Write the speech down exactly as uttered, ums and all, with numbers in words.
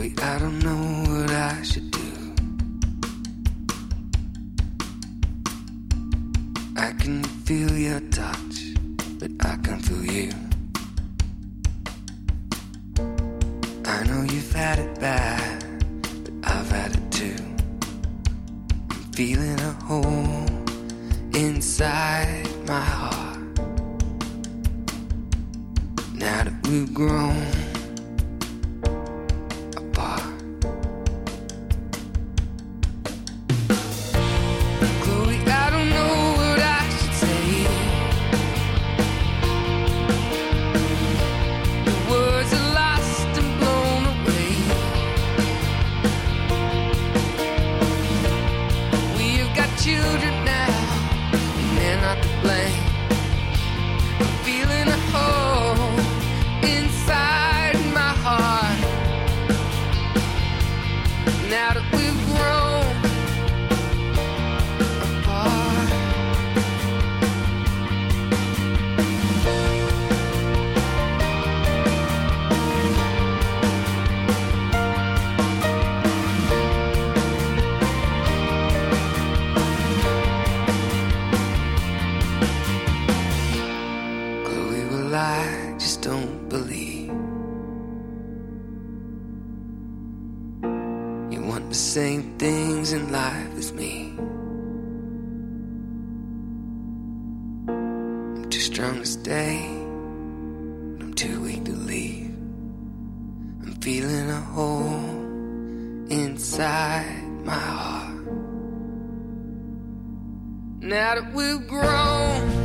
Chloe, I don't know what I should do. I can feel your touch, but I can't feel you. I know you've had it bad, but I've had it too. I'm feeling a hole inside my heart. Now that we've grown apart, Chloe, I don't know what I should say. The words are lost and blown away. We have got children now, and they're not to blame. I'm feeling a hole inside my heart. Now that we've grown apart, Chloe, well, I just don't believe you want the same things in life as me. I'm too strong to stay, but I'm too weak to leave. I'm feeling a hole inside my heart. Now that we've grown